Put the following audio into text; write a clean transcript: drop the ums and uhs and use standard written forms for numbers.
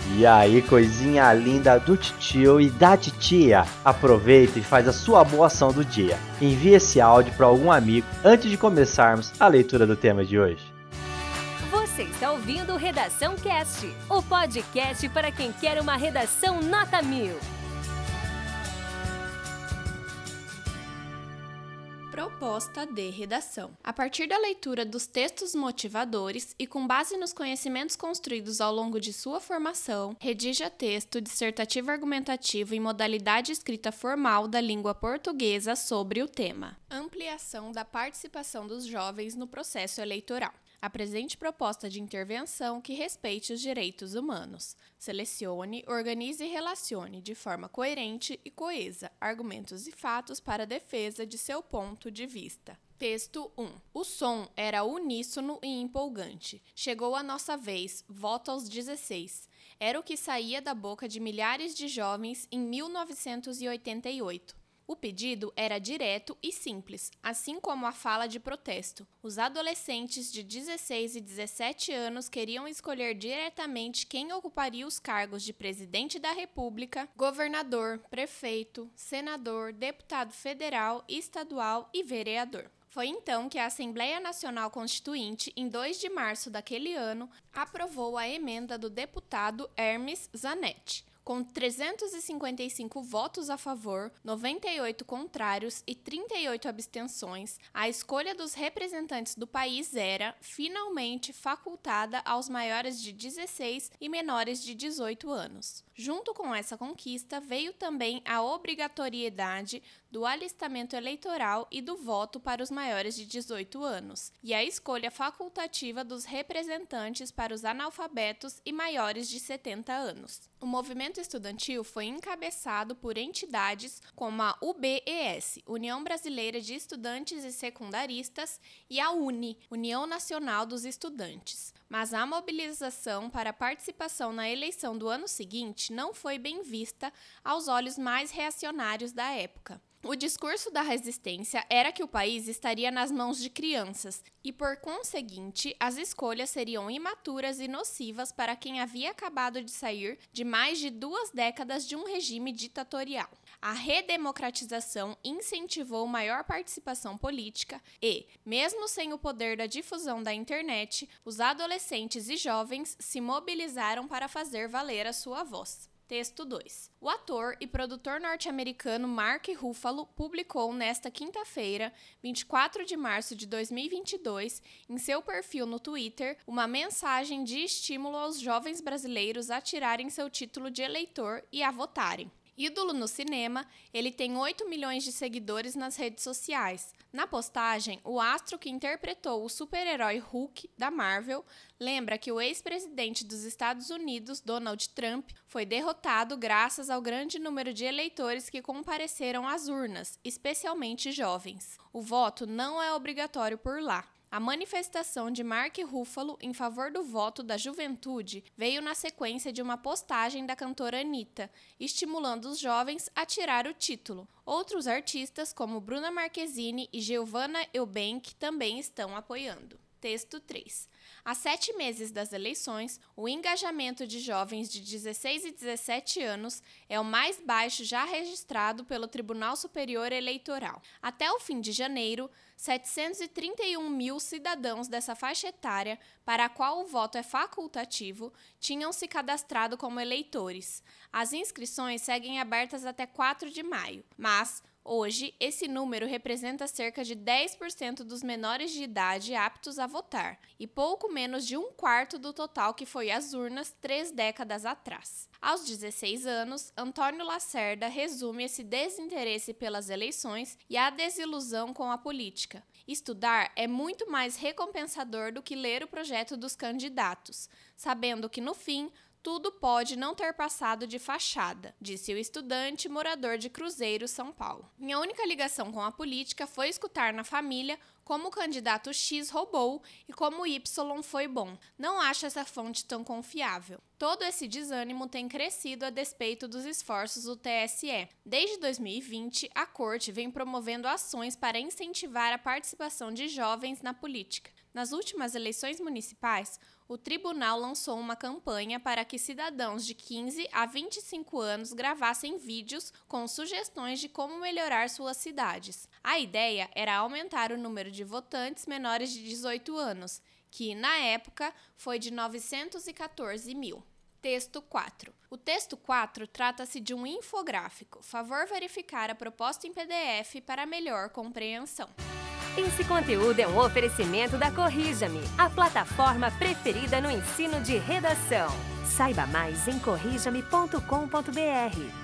E aí, coisinha linda do titio e da titia, aproveita e faz a sua boa ação do dia. Envie esse áudio para algum amigo antes de começarmos a leitura do tema de hoje. Você está ouvindo o Redação Cast, o podcast para quem quer uma redação nota 1000. Proposta de redação. A partir da leitura dos textos motivadores e com base nos conhecimentos construídos ao longo de sua formação, redija texto dissertativo argumentativo em modalidade escrita formal da língua portuguesa sobre o tema. Ampliação da participação dos jovens no processo eleitoral. Apresente proposta de intervenção que respeite os direitos humanos. Selecione, organize e relacione de forma coerente e coesa argumentos e fatos para a defesa de seu ponto de vista. Texto 1. O som era uníssono e empolgante. Chegou a nossa vez, voto aos 16. Era o que saía da boca de milhares de jovens em 1988. O pedido era direto e simples, assim como a fala de protesto. Os adolescentes de 16 e 17 anos queriam escolher diretamente quem ocuparia os cargos de presidente da República, governador, prefeito, senador, deputado federal, estadual e vereador. Foi então que a Assembleia Nacional Constituinte, em 2 de março daquele ano, aprovou a emenda do deputado Hermes Zanetti. Com 355 votos a favor, 98 contrários e 38 abstenções, a escolha dos representantes do país era, finalmente, facultada aos maiores de 16 e menores de 18 anos. Junto com essa conquista, veio também a obrigatoriedade do alistamento eleitoral e do voto para os maiores de 18 anos, e a escolha facultativa dos representantes para os analfabetos e maiores de 70 anos. O movimento estudantil foi encabeçado por entidades como a UBES, União Brasileira de Estudantes e Secundaristas, e a UNE, União Nacional dos Estudantes. Mas a mobilização para a participação na eleição do ano seguinte não foi bem vista aos olhos mais reacionários da época. O discurso da resistência era que o país estaria nas mãos de crianças e, por conseguinte, as escolhas seriam imaturas e nocivas para quem havia acabado de sair de mais de 2 décadas de um regime ditatorial. A redemocratização incentivou maior participação política e, mesmo sem o poder da difusão da internet, os adolescentes e jovens se mobilizaram para fazer valer a sua voz. Texto 2. O ator e produtor norte-americano Mark Ruffalo publicou nesta quinta-feira, 24 de março de 2022, em seu perfil no Twitter, uma mensagem de estímulo aos jovens brasileiros a tirarem seu título de eleitor e a votarem. Ídolo no cinema, ele tem 8 milhões de seguidores nas redes sociais. Na postagem, o astro que interpretou o super-herói Hulk da Marvel lembra que o ex-presidente dos Estados Unidos, Donald Trump, foi derrotado graças ao grande número de eleitores que compareceram às urnas, especialmente jovens. O voto não é obrigatório por lá. A manifestação de Mark Ruffalo em favor do voto da juventude veio na sequência de uma postagem da cantora Anitta, estimulando os jovens a tirar o título. Outros artistas, como Bruna Marquezine e Giovanna Eubank, também estão apoiando. Texto 3. Há 7 meses das eleições, o engajamento de jovens de 16 e 17 anos é o mais baixo já registrado pelo Tribunal Superior Eleitoral. Até o fim de janeiro, 731 mil cidadãos dessa faixa etária, para a qual o voto é facultativo, tinham se cadastrado como eleitores. As inscrições seguem abertas até 4 de maio, mas hoje, esse número representa cerca de 10% dos menores de idade aptos a votar e pouco menos de 1/4 do total que foi às urnas 3 décadas atrás. Aos 16 anos, Antônio Lacerda resume esse desinteresse pelas eleições e a desilusão com a política. Estudar é muito mais recompensador do que ler o projeto dos candidatos, sabendo que, no fim, tudo pode não ter passado de fachada, disse o estudante morador de Cruzeiro, São Paulo. Minha única ligação com a política foi escutar na família como o candidato X roubou e como Y foi bom. Não acho essa fonte tão confiável. Todo esse desânimo tem crescido a despeito dos esforços do TSE. Desde 2020, a Corte vem promovendo ações para incentivar a participação de jovens na política. Nas últimas eleições municipais, o tribunal lançou uma campanha para que cidadãos de 15 a 25 anos gravassem vídeos com sugestões de como melhorar suas cidades. A ideia era aumentar o número de votantes menores de 18 anos, que, na época, foi de 914 mil. Texto 4. O texto 4 trata-se de um infográfico. Favor verificar a proposta em PDF para melhor compreensão. Esse conteúdo é um oferecimento da Corrija-me, a plataforma preferida no ensino de redação. Saiba mais em corrijame.com.br.